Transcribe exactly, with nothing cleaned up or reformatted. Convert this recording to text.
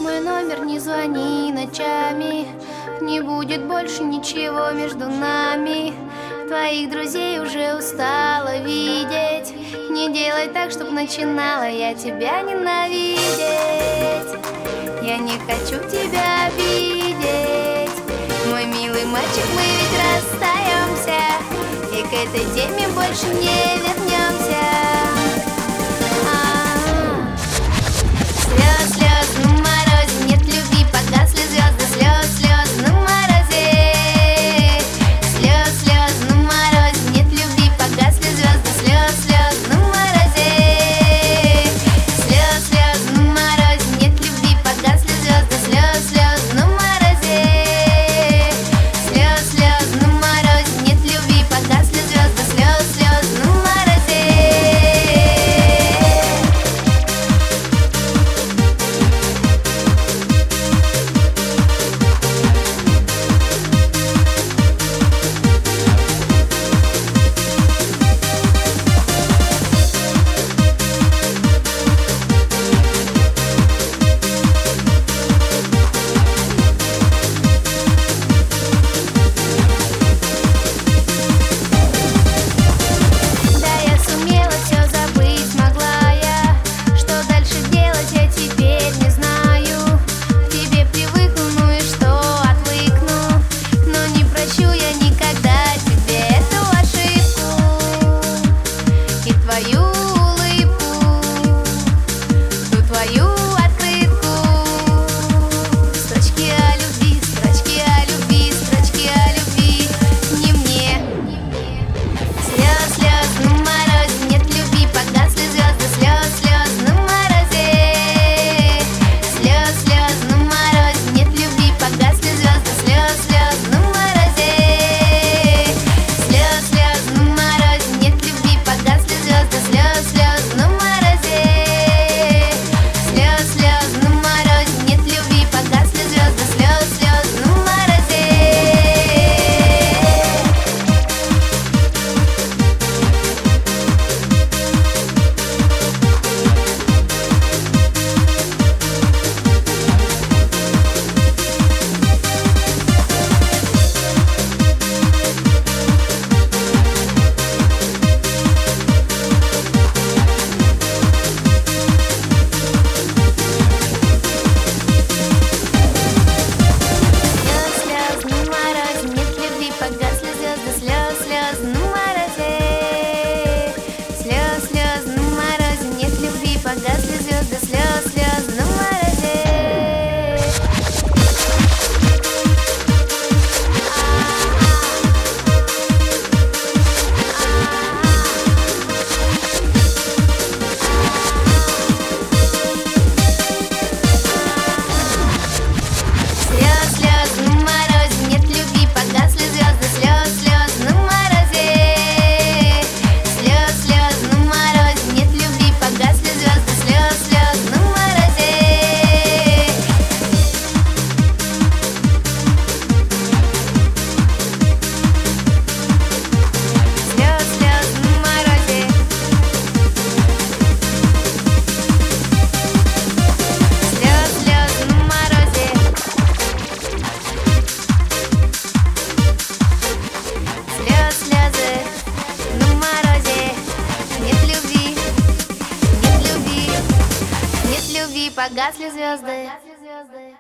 Мой номер не звони ночами, не будет больше ничего между нами. Твоих друзей уже устала видеть. Не делай так, чтоб начинала я тебя ненавидеть. Я не хочу тебя обидеть, мой милый мальчик, мы ведь расстаемся, и к этой теме больше не вернемся. Слез, слез на морозе, нет любви, погасли звезды. Слез, слез на морозе, слез, слез на морозе, нет любви, погасли звезды. Слез, слез на морозе, слез, слез на морозе, нет любви, погасли звезды. Слез, слез на морозе, слез, слез на морозе, нет любви, погасли звезды. Слез, слез на морозе. Погасли звезды, слез, слез на морозе. Слез, слез на морозе, нет любви, погасли звезды. Слез, слез на морозе, слез, слез на морозе, нет любви, погасли звезды. Слез, слез на морозе, слез, слез на морозе, слез, слез на морозе, слез, слезы на морозе, нет любви, нет любви, нет любви, погасли звезды.